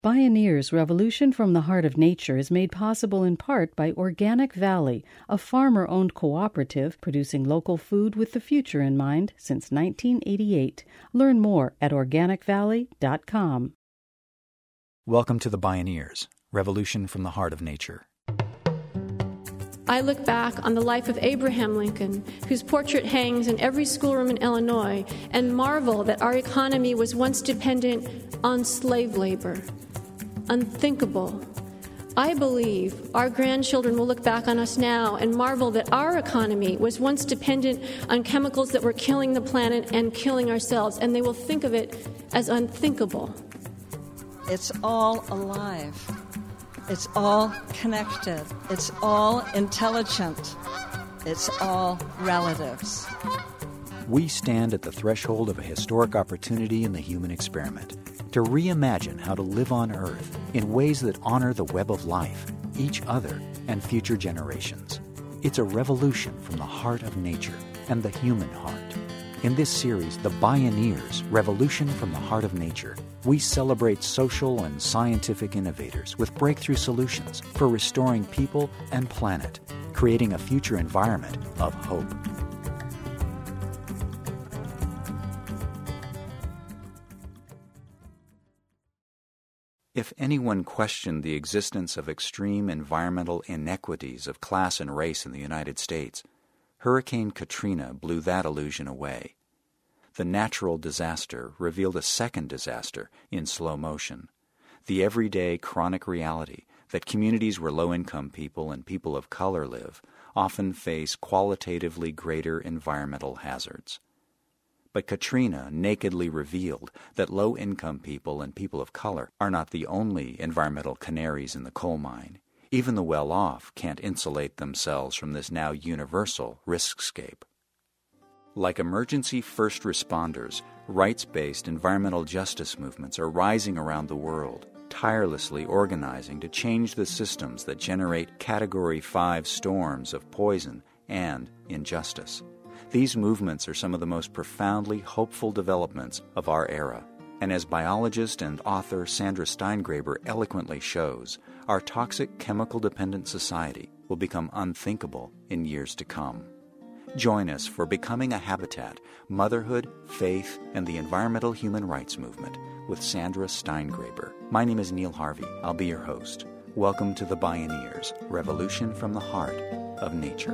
Bioneers Revolution from the Heart of Nature is made possible in part by Organic Valley, a farmer-owned cooperative producing local food with the future in mind since 1988. Learn more at organicvalley.com. Welcome to the Bioneers, Revolution from the Heart of Nature. I look back on the life of Abraham Lincoln, whose portrait hangs in every schoolroom in Illinois, and marvel that our economy was once dependent on slave labor. Unthinkable. I believe our grandchildren will look back on us now and marvel that our economy was once dependent on chemicals that were killing the planet and killing ourselves, and they will think of it as unthinkable. It's all alive. It's all connected. It's all intelligent. It's all relatives. We stand at the threshold of a historic opportunity in the human experiment to reimagine how to live on Earth in ways that honor the web of life, each other, and future generations. It's a revolution from the heart of nature and the human heart. In this series, The Bioneers, Revolution from the Heart of Nature, we celebrate social and scientific innovators with breakthrough solutions for restoring people and planet, creating a future environment of hope. If anyone questioned the existence of extreme environmental inequities of class and race in the United States, Hurricane Katrina blew that illusion away. The natural disaster revealed a second disaster in slow motion, the everyday chronic reality that communities where low-income people and people of color live often face qualitatively greater environmental hazards. But Katrina nakedly revealed that low-income people and people of color are not the only environmental canaries in the coal mine. Even the well-off can't insulate themselves from this now universal riskscape. Like emergency first responders, rights-based environmental justice movements are rising around the world, tirelessly organizing to change the systems that generate Category 5 storms of poison and injustice. These movements are some of the most profoundly hopeful developments of our era. And as biologist and author Sandra Steingraber eloquently shows, our toxic chemical-dependent society will become unthinkable in years to come. Join us for Becoming a Habitat, Motherhood, Faith, and the Environmental Human Rights Movement with Sandra Steingraber. My name is Neil Harvey. I'll be your host. Welcome to the Bioneers, Revolution from the Heart of Nature.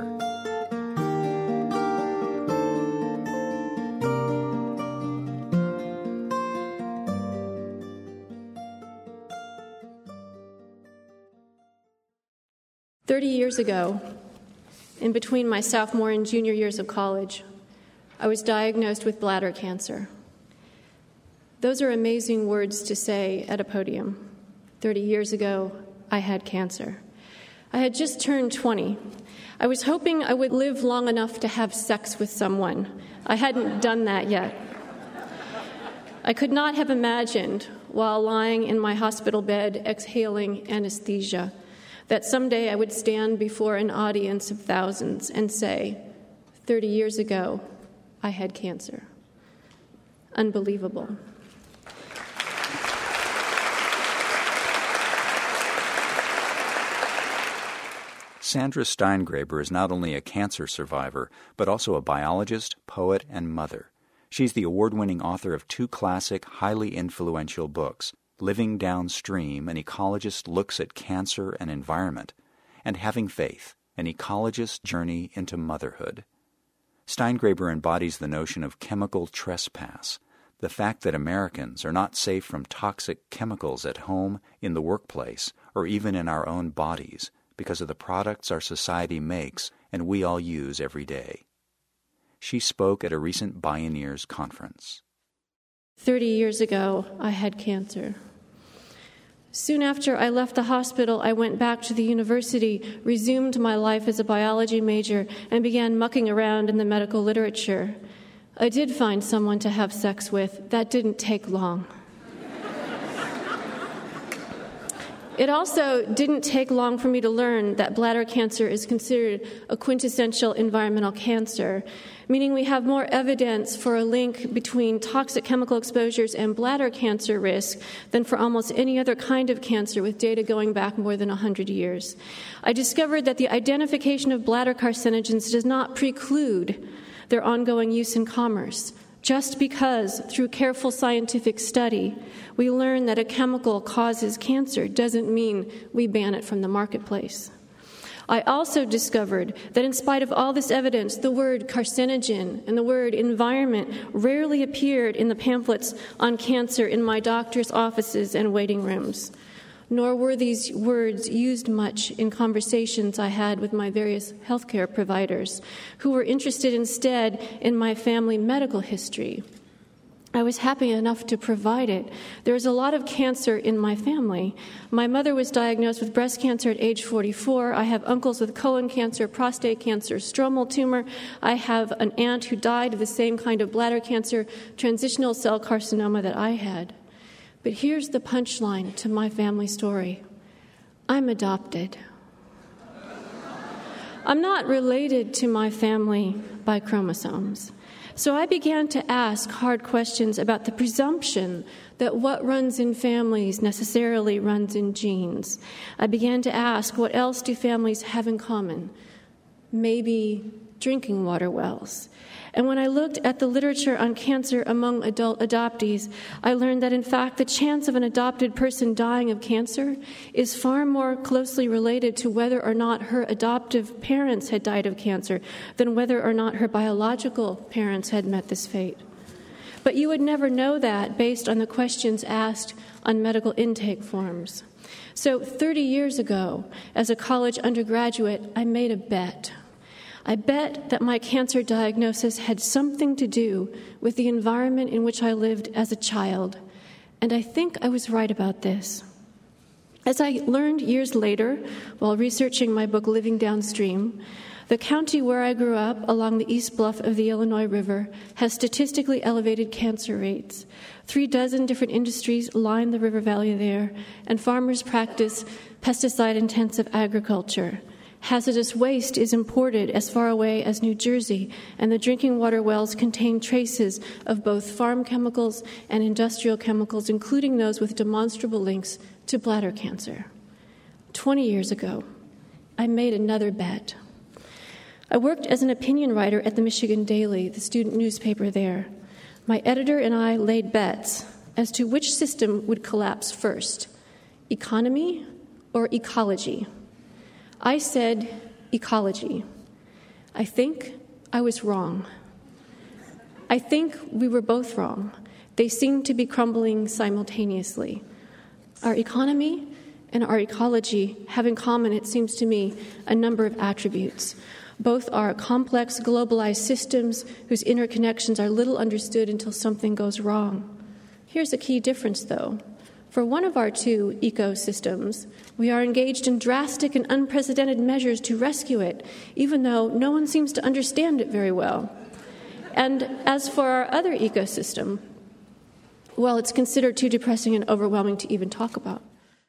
Years ago, in between my sophomore and junior years of college, I was diagnosed with bladder cancer. Those are amazing words to say at a podium. 30 years ago, I had cancer. I had just turned 20. I was hoping I would live long enough to have sex with someone. I hadn't done that yet. I could not have imagined, while lying in my hospital bed exhaling anesthesia, that someday I would stand before an audience of thousands and say, 30 years ago, I had cancer. Unbelievable. Sandra Steingraber is not only a cancer survivor, but also a biologist, poet, and mother. She's the award-winning author of 2 classic, highly influential books, Living Downstream, An Ecologist Looks at Cancer and Environment, and Having Faith, An Ecologist's Journey into Motherhood. Steingraber embodies the notion of chemical trespass, the fact that Americans are not safe from toxic chemicals at home, in the workplace, or even in our own bodies because of the products our society makes and we all use every day. She spoke at a recent Bioneers conference. 30 years ago, I had cancer. Soon after I left the hospital, I went back to the university, resumed my life as a biology major, and began mucking around in the medical literature. I did find someone to have sex with. That didn't take long. It also didn't take long for me to learn that bladder cancer is considered a quintessential environmental cancer, meaning we have more evidence for a link between toxic chemical exposures and bladder cancer risk than for almost any other kind of cancer, with data going back more than 100 years. I discovered that the identification of bladder carcinogens does not preclude their ongoing use in commerce. Just because, through careful scientific study, we learn that a chemical causes cancer doesn't mean we ban it from the marketplace. I also discovered that in spite of all this evidence, the word carcinogen and the word environment rarely appeared in the pamphlets on cancer in my doctor's offices and waiting rooms, nor were these words used much in conversations I had with my various healthcare providers, who were interested instead in my family medical history. I was happy enough to provide it. There is a lot of cancer in my family. My mother was diagnosed with breast cancer at age 44. I have uncles with colon cancer, prostate cancer, stromal tumor. I have an aunt who died of the same kind of bladder cancer, transitional cell carcinoma that I had. But here's the punchline to my family story. I'm adopted. I'm not related to my family by chromosomes. So I began to ask hard questions about the presumption that what runs in families necessarily runs in genes. I began to ask, what else do families have in common? Maybe drinking water wells. And when I looked at the literature on cancer among adult adoptees, I learned that, in fact, the chance of an adopted person dying of cancer is far more closely related to whether or not her adoptive parents had died of cancer than whether or not her biological parents had met this fate. But you would never know that based on the questions asked on medical intake forms. So 30 years ago, as a college undergraduate, I made a bet. I bet that my cancer diagnosis had something to do with the environment in which I lived as a child, and I think I was right about this. As I learned years later, while researching my book Living Downstream, the county where I grew up, along the east bluff of the Illinois River, has statistically elevated cancer rates. 36 different industries line the river valley there, and farmers practice pesticide-intensive agriculture. Hazardous waste is imported as far away as New Jersey, and the drinking water wells contain traces of both farm chemicals and industrial chemicals, including those with demonstrable links to bladder cancer. 20 years ago, I made another bet. I worked as an opinion writer at the Michigan Daily, the student newspaper there. My editor and I laid bets as to which system would collapse first, economy or ecology. I said ecology. I think I was wrong. I think we were both wrong. They seemed to be crumbling simultaneously. Our economy and our ecology have in common, it seems to me, a number of attributes. Both are complex, globalized systems whose interconnections are little understood until something goes wrong. Here's a key difference, though. For one of our two ecosystems, we are engaged in drastic and unprecedented measures to rescue it, even though no one seems to understand it very well. And as for our other ecosystem, well, it's considered too depressing and overwhelming to even talk about.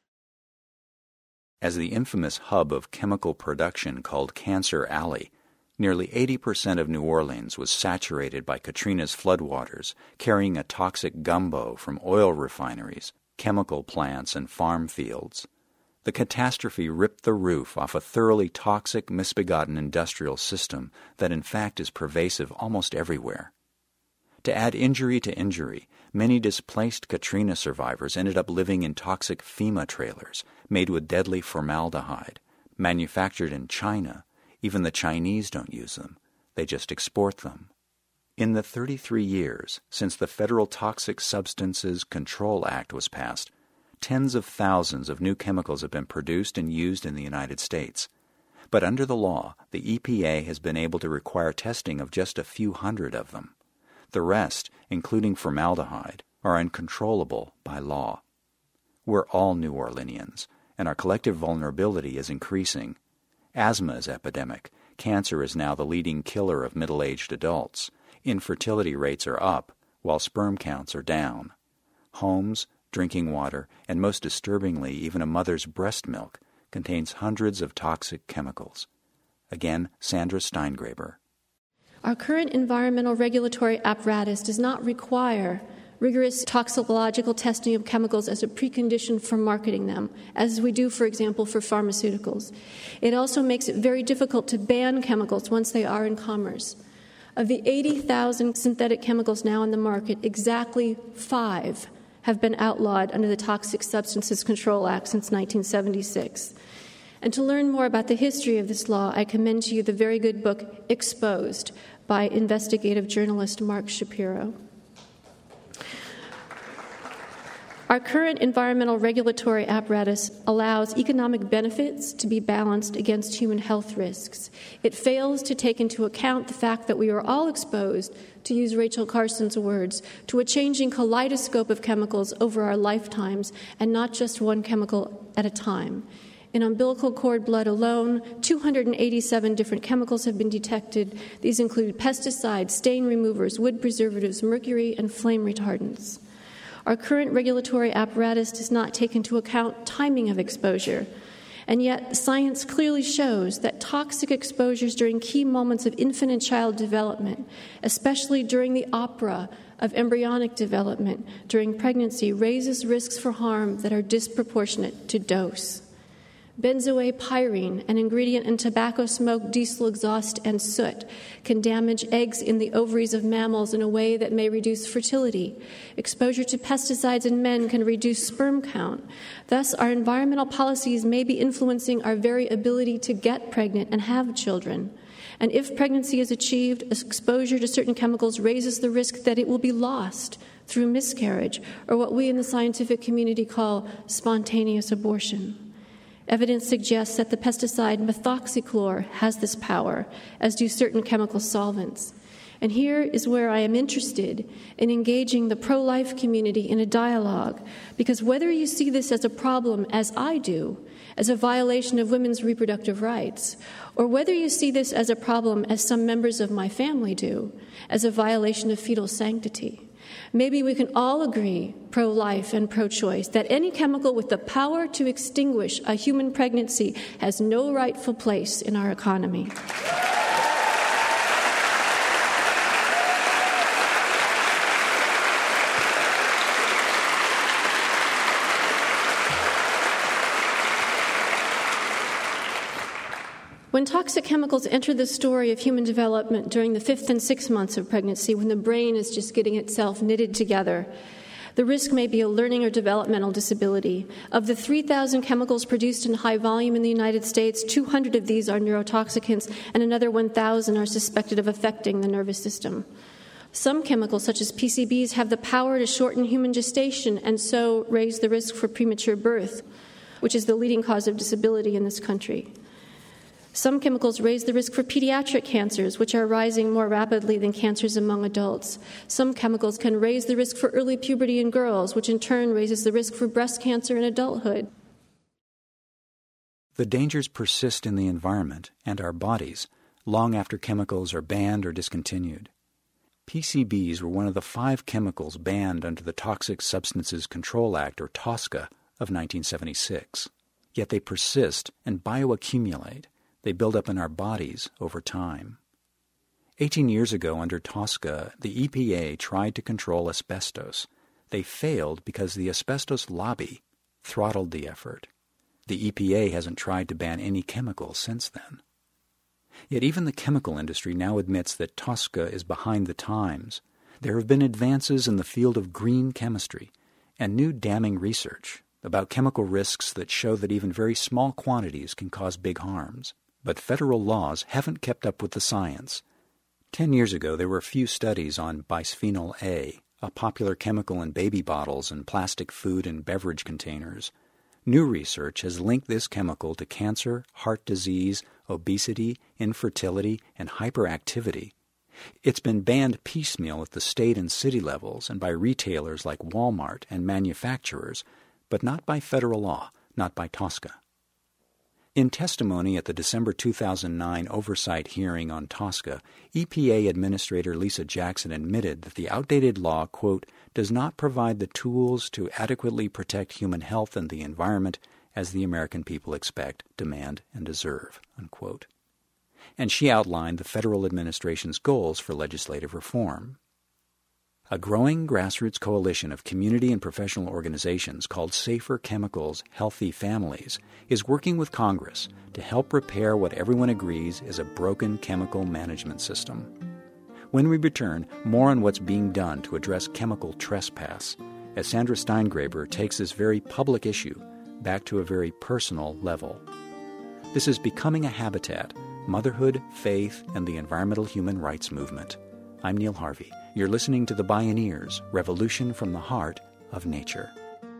As the infamous hub of chemical production called Cancer Alley, nearly 80% of New Orleans was saturated by Katrina's floodwaters, carrying a toxic gumbo from oil refineries, chemical plants, and farm fields. The catastrophe ripped the roof off a thoroughly toxic, misbegotten industrial system that in fact is pervasive almost everywhere. To add injury to injury, many displaced Katrina survivors ended up living in toxic FEMA trailers made with deadly formaldehyde, manufactured in China. Even the Chinese don't use them. They just export them. In the 33 years since the Federal Toxic Substances Control Act was passed, tens of thousands of new chemicals have been produced and used in the United States. But under the law, the EPA has been able to require testing of just a few hundred of them. The rest, including formaldehyde, are uncontrollable by law. We're all New Orleanians, and our collective vulnerability is increasing. Asthma is epidemic. Cancer is now the leading killer of middle-aged adults. Infertility rates are up, while sperm counts are down. Homes, drinking water, and most disturbingly, even a mother's breast milk, contains hundreds of toxic chemicals. Again, Sandra Steingraber. Our current environmental regulatory apparatus does not require rigorous toxicological testing of chemicals as a precondition for marketing them, as we do, for example, for pharmaceuticals. It also makes it very difficult to ban chemicals once they are in commerce. Of the 80,000 synthetic chemicals now on the market, exactly 5 have been outlawed under the Toxic Substances Control Act since 1976. And to learn more about the history of this law, I commend to you the very good book, Exposed, by investigative journalist Mark Shapiro. Our current environmental regulatory apparatus allows economic benefits to be balanced against human health risks. It fails to take into account the fact that we are all exposed, to use Rachel Carson's words, to a changing kaleidoscope of chemicals over our lifetimes, and not just one chemical at a time. In umbilical cord blood alone, 287 different chemicals have been detected. These include pesticides, stain removers, wood preservatives, mercury, and flame retardants. Our current regulatory apparatus does not take into account timing of exposure, and yet science clearly shows that toxic exposures during key moments of infant and child development, especially during the opera of embryonic development during pregnancy, raises risks for harm that are disproportionate to dose. Benzoate-pyrene, an ingredient in tobacco smoke, diesel exhaust, and soot, can damage eggs in the ovaries of mammals in a way that may reduce fertility. Exposure to pesticides in men can reduce sperm count. Thus, our environmental policies may be influencing our very ability to get pregnant and have children. And if pregnancy is achieved, exposure to certain chemicals raises the risk that it will be lost through miscarriage, or what we in the scientific community call spontaneous abortion. Evidence suggests that the pesticide methoxychlor has this power, as do certain chemical solvents. And here is where I am interested in engaging the pro-life community in a dialogue, because whether you see this as a problem, as I do, as a violation of women's reproductive rights, or whether you see this as a problem, as some members of my family do, as a violation of fetal sanctity, maybe we can all agree, pro-life and pro-choice, that any chemical with the power to extinguish a human pregnancy has no rightful place in our economy. When toxic chemicals enter the story of human development during the 5th and 6th months of pregnancy, when the brain is just getting itself knitted together, the risk may be a learning or developmental disability. Of the 3,000 chemicals produced in high volume in the United States, 200 of these are neurotoxicants, and another 1,000 are suspected of affecting the nervous system. Some chemicals, such as PCBs, have the power to shorten human gestation and so raise the risk for premature birth, which is the leading cause of disability in this country. Some chemicals raise the risk for pediatric cancers, which are rising more rapidly than cancers among adults. Some chemicals can raise the risk for early puberty in girls, which in turn raises the risk for breast cancer in adulthood. The dangers persist in the environment and our bodies long after chemicals are banned or discontinued. PCBs were one of the 5 chemicals banned under the Toxic Substances Control Act, or TSCA, of 1976. Yet they persist and bioaccumulate. They build up in our bodies over time. 18 years ago, under TSCA, the EPA tried to control asbestos. They failed because the asbestos lobby throttled the effort. The EPA hasn't tried to ban any chemicals since then. Yet even the chemical industry now admits that TSCA is behind the times. There have been advances in the field of green chemistry and new damning research about chemical risks that show that even very small quantities can cause big harms. But federal laws haven't kept up with the science. 10 years ago, there were few studies on bisphenol A, a popular chemical in baby bottles and plastic food and beverage containers. New research has linked this chemical to cancer, heart disease, obesity, infertility, and hyperactivity. It's been banned piecemeal at the state and city levels and by retailers like Walmart and manufacturers, but not by federal law, not by TSCA. In testimony at the December 2009 oversight hearing on TSCA, EPA Administrator Lisa Jackson admitted that the outdated law, quote, does not provide the tools to adequately protect human health and the environment as the American people expect, demand, and deserve, unquote. And she outlined the federal administration's goals for legislative reform. A growing grassroots coalition of community and professional organizations called Safer Chemicals, Healthy Families is working with Congress to help repair what everyone agrees is a broken chemical management system. When we return, more on what's being done to address chemical trespass, as Sandra Steingraber takes this very public issue back to a very personal level. This is Becoming a Habitat, Motherhood, Faith, and the Environmental Human Rights Movement. I'm Neil Harvey. You're listening to The Bioneers, Revolution from the Heart of Nature.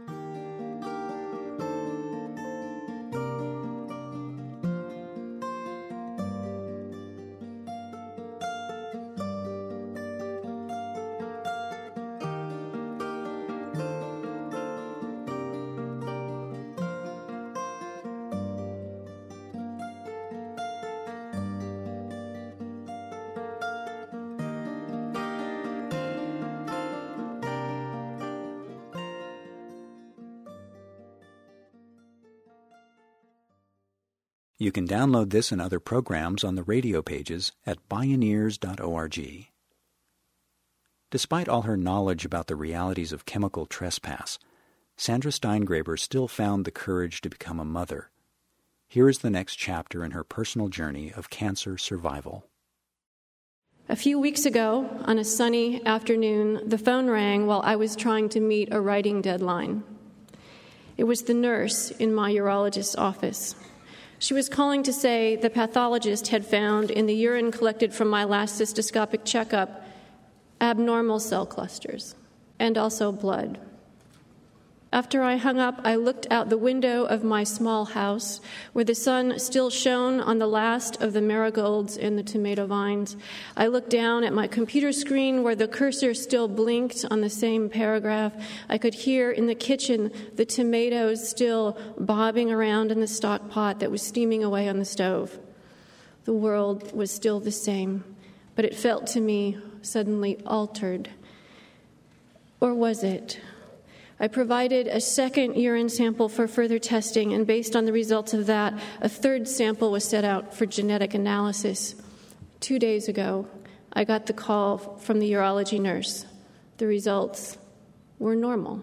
You can download this and other programs on the radio pages at bioneers.org. Despite all her knowledge about the realities of chemical trespass, Sandra Steingraber still found the courage to become a mother. Here is the next chapter in her personal journey of cancer survival. A few weeks ago, on a sunny afternoon, the phone rang while I was trying to meet a writing deadline. It was the nurse in my urologist's office. She was calling to say the pathologist had found in the urine collected from my last cystoscopic checkup abnormal cell clusters and also blood. After I hung up, I looked out the window of my small house where the sun still shone on the last of the marigolds and the tomato vines. I looked down at my computer screen where the cursor still blinked on the same paragraph. I could hear in the kitchen the tomatoes still bobbing around in the stock pot that was steaming away on the stove. The world was still the same, but it felt to me suddenly altered. Or was it? I provided a second urine sample for further testing, and based on the results of that, a third sample was set out for genetic analysis. 2 days ago, I got the call from the urology nurse. The results were normal.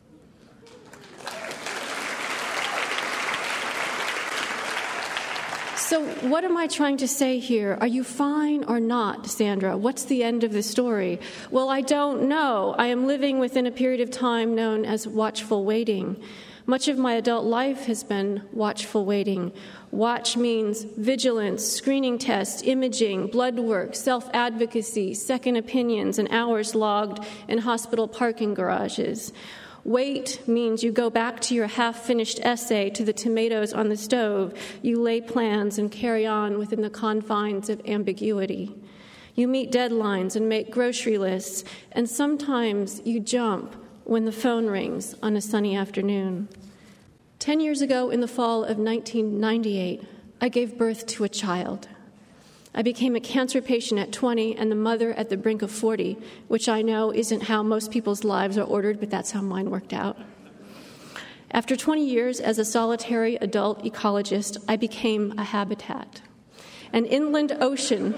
So what am I trying to say here? Are you fine or not, Sandra? What's the end of the story? Well, I don't know. I am living within a period of time known as watchful waiting. Much of my adult life has been watchful waiting. Watch means vigilance, screening tests, imaging, blood work, self-advocacy, second opinions, and hours logged in hospital parking garages. Wait means you go back to your half-finished essay, to the tomatoes on the stove. You lay plans and carry on within the confines of ambiguity. You meet deadlines and make grocery lists, and sometimes you jump when the phone rings on a sunny afternoon. 10 years ago, in the fall of 1998, I gave birth to a child. I became a cancer patient at 20 and the mother at the brink of 40, which I know isn't how most people's lives are ordered, but that's how mine worked out. After 20 years as a solitary adult ecologist, I became a habitat, an inland ocean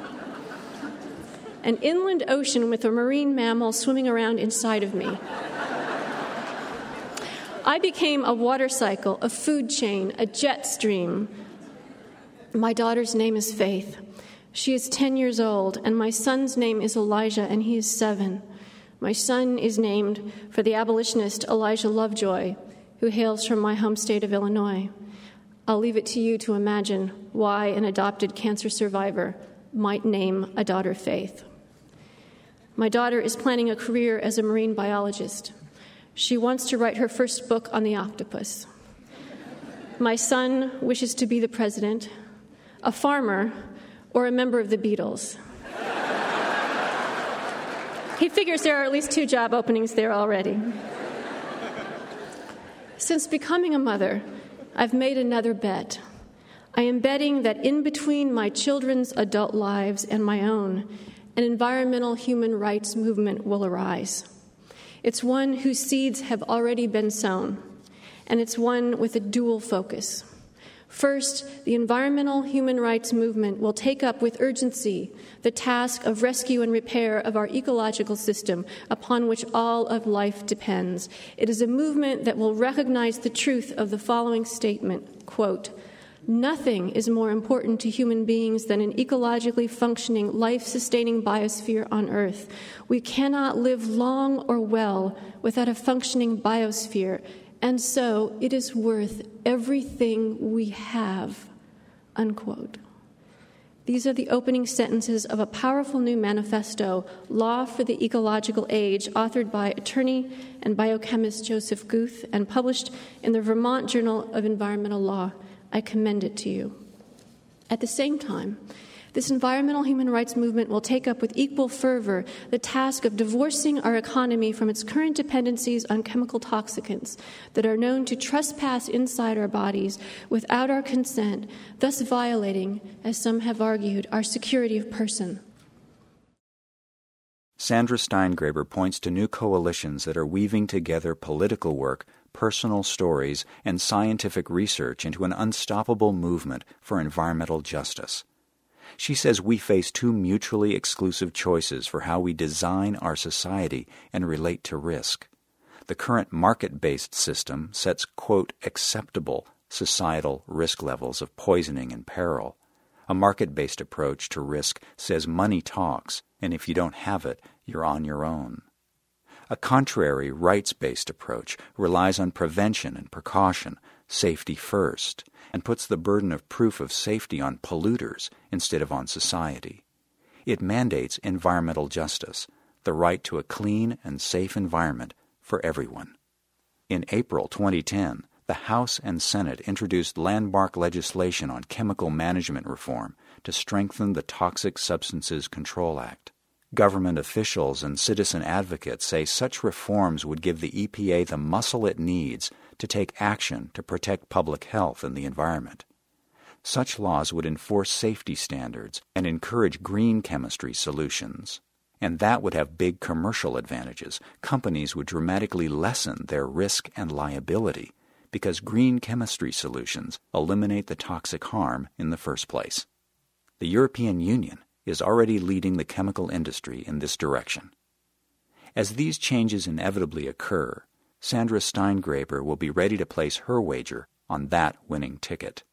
with a marine mammal swimming around inside of me. I became a water cycle, a food chain, a jet stream. My daughter's name is Faith. She is 10 years old, and my son's name is Elijah, and he is 7. My son is named for the abolitionist Elijah Lovejoy, who hails from my home state of Illinois. I'll leave it to you to imagine why an adopted cancer survivor might name a daughter Faith. My daughter is planning a career as a marine biologist. She wants to write her first book on the octopus. My son wishes to be the president, a farmer, or a member of the Beatles. He figures there are at least 2 job openings there already. Since becoming a mother, I've made another bet. I am betting that in between my children's adult lives and my own, an environmental human rights movement will arise. It's one whose seeds have already been sown, and it's one with a dual focus. First, the environmental human rights movement will take up with urgency the task of rescue and repair of our ecological system upon which all of life depends. It is a movement that will recognize the truth of the following statement, quote, "Nothing is more important to human beings than an ecologically functioning, life-sustaining biosphere on Earth. We cannot live long or well without a functioning biosphere, and so it is worth everything we have," unquote. These are the opening sentences of a powerful new manifesto, Law for the Ecological Age, authored by attorney and biochemist Joseph Guth and published in the Vermont Journal of Environmental Law. I commend it to you. At the same time, this environmental human rights movement will take up with equal fervor the task of divorcing our economy from its current dependencies on chemical toxicants that are known to trespass inside our bodies without our consent, thus violating, as some have argued, our security of person. Sandra Steingraber points to new coalitions that are weaving together political work, personal stories, and scientific research into an unstoppable movement for environmental justice. She says we face two mutually exclusive choices for how we design our society and relate to risk. The current market-based system sets, quote, acceptable societal risk levels of poisoning and peril. A market-based approach to risk says money talks, and if you don't have it, you're on your own. A contrary, rights-based approach relies on prevention and precaution, safety first, and puts the burden of proof of safety on polluters instead of on society. It mandates environmental justice, the right to a clean and safe environment for everyone. In April 2010, the House and Senate introduced landmark legislation on chemical management reform to strengthen the Toxic Substances Control Act. Government officials and citizen advocates say such reforms would give the EPA the muscle it needs to take action to protect public health and the environment. Such laws would enforce safety standards and encourage green chemistry solutions. And that would have big commercial advantages. Companies would dramatically lessen their risk and liability because green chemistry solutions eliminate the toxic harm in the first place. The European Union is already leading the chemical industry in this direction. As these changes inevitably occur, Sandra Steingraber will be ready to place her wager on that winning ticket.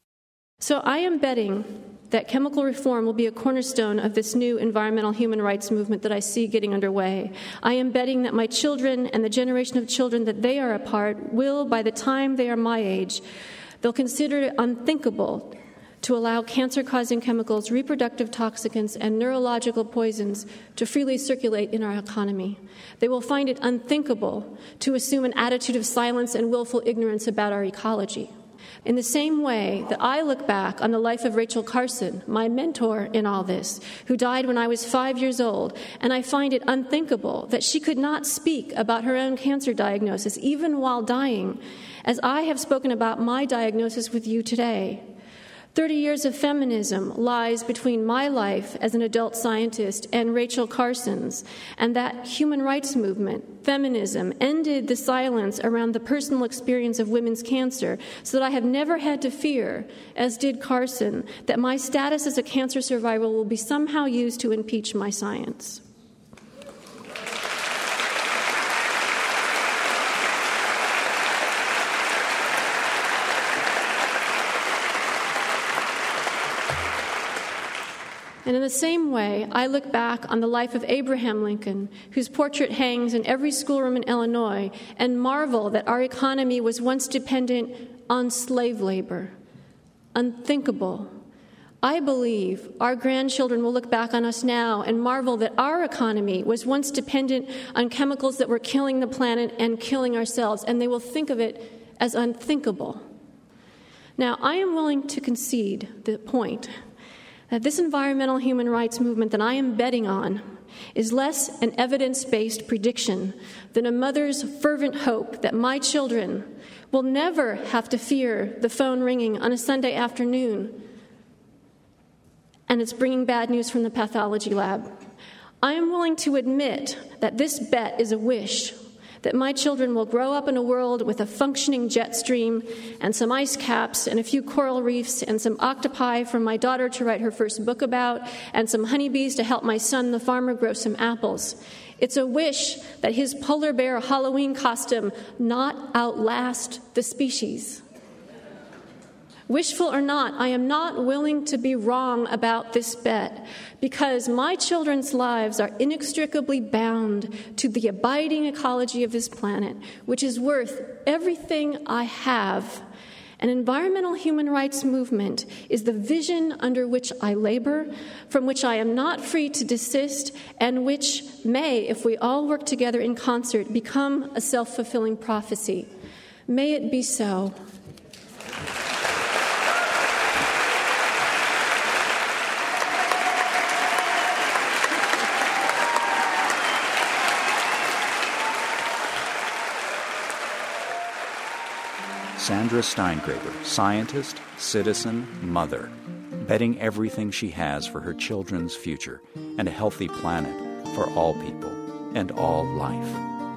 So I am betting that chemical reform will be a cornerstone of this new environmental human rights movement that I see getting underway. I am betting that my children and the generation of children that they are a part will, by the time they are my age, they'll consider it unthinkable to allow cancer-causing chemicals, reproductive toxicants, and neurological poisons to freely circulate in our economy. They will find it unthinkable to assume an attitude of silence and willful ignorance about our ecology. In the same way that I look back on the life of Rachel Carson, my mentor in all this, who died when I was 5 years old, and I find it unthinkable that she could not speak about her own cancer diagnosis, even while dying, as I have spoken about my diagnosis with you today. 30 years of feminism lies between my life as an adult scientist and Rachel Carson's, and that human rights movement, feminism, ended the silence around the personal experience of women's cancer so that I have never had to fear, as did Carson, that my status as a cancer survivor will be somehow used to impeach my science. And in the same way, I look back on the life of Abraham Lincoln, whose portrait hangs in every schoolroom in Illinois, and marvel that our economy was once dependent on slave labor. Unthinkable. I believe our grandchildren will look back on us now and marvel that our economy was once dependent on chemicals that were killing the planet and killing ourselves, and they will think of it as unthinkable. Now, I am willing to concede the point that this environmental human rights movement that I am betting on is less an evidence-based prediction than a mother's fervent hope that my children will never have to fear the phone ringing on a Sunday afternoon and it's bringing bad news from the pathology lab. I am willing to admit that this bet is a wish, that my children will grow up in a world with a functioning jet stream and some ice caps and a few coral reefs and some octopi for my daughter to write her first book about and some honeybees to help my son, the farmer, grow some apples. It's a wish that his polar bear Halloween costume not outlast the species. Wishful or not, I am not willing to be wrong about this bet because my children's lives are inextricably bound to the abiding ecology of this planet, which is worth everything I have. An environmental human rights movement is the vision under which I labor, from which I am not free to desist, and which may, if we all work together in concert, become a self-fulfilling prophecy. May it be so. Sandra Steingraber, scientist, citizen, mother, betting everything she has for her children's future and a healthy planet for all people and all life.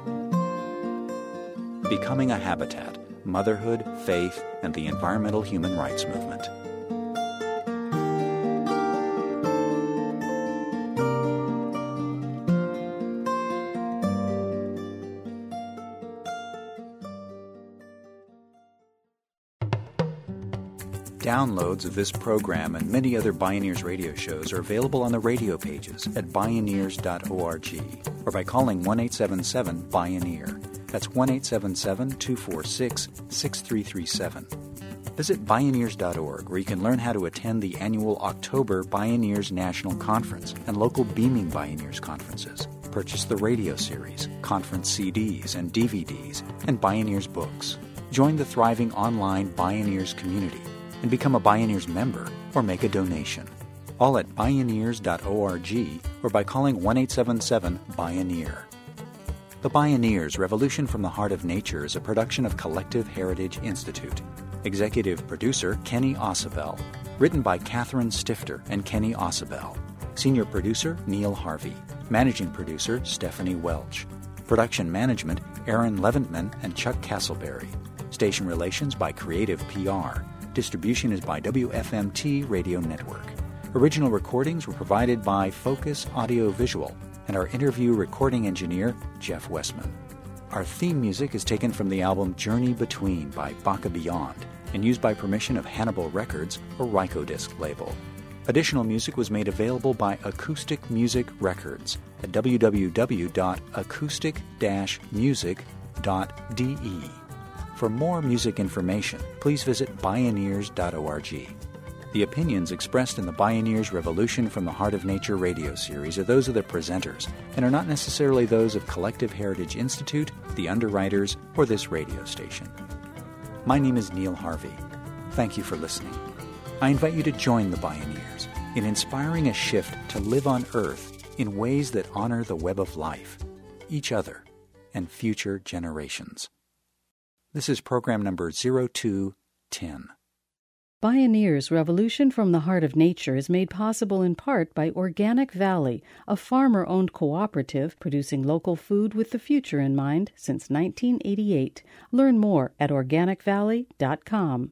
Becoming a Habitat, Motherhood, Faith, and the Environmental Human Rights Movement. Downloads of this program and many other Bioneers radio shows are available on the radio pages at bioneers.org or by calling 1-877-BIONEER. That's 1-877-246-6337. Visit Bioneers.org, where you can learn how to attend the annual October Bioneers National Conference and local Beaming Bioneers conferences. Purchase the radio series, conference CDs and DVDs, and Bioneers books. Join the thriving online Bioneers community and become a Bioneers member or make a donation. All at Bioneers.org or by calling 1-877-BIONEER. The Bioneers, Revolution from the Heart of Nature is a production of Collective Heritage Institute. Executive producer, Kenny Ausubel. Written by Catherine Stifter and Kenny Ausubel. Senior producer, Neil Harvey. Managing producer, Stephanie Welch. Production management, Aaron Leventman and Chuck Castleberry. Station relations by Creative PR. Distribution is by WFMT Radio Network. Original recordings were provided by Focus Audio Visual and our interview recording engineer, Jeff Westman. Our theme music is taken from the album Journey Between by Baka Beyond and used by permission of Hannibal Records or Rykodisc label. Additional music was made available by Acoustic Music Records at www.acoustic-music.de. For more music information, please visit Bioneers.org. The opinions expressed in the Bioneers Revolution from the Heart of Nature radio series are those of the presenters and are not necessarily those of Collective Heritage Institute, the underwriters, or this radio station. My name is Neil Harvey. Thank you for listening. I invite you to join the Bioneers in inspiring a shift to live on Earth in ways that honor the web of life, each other, and future generations. This is program number 0210. Bioneers, Revolution from the Heart of Nature is made possible in part by Organic Valley, a farmer-owned cooperative producing local food with the future in mind since 1988. Learn more at organicvalley.com.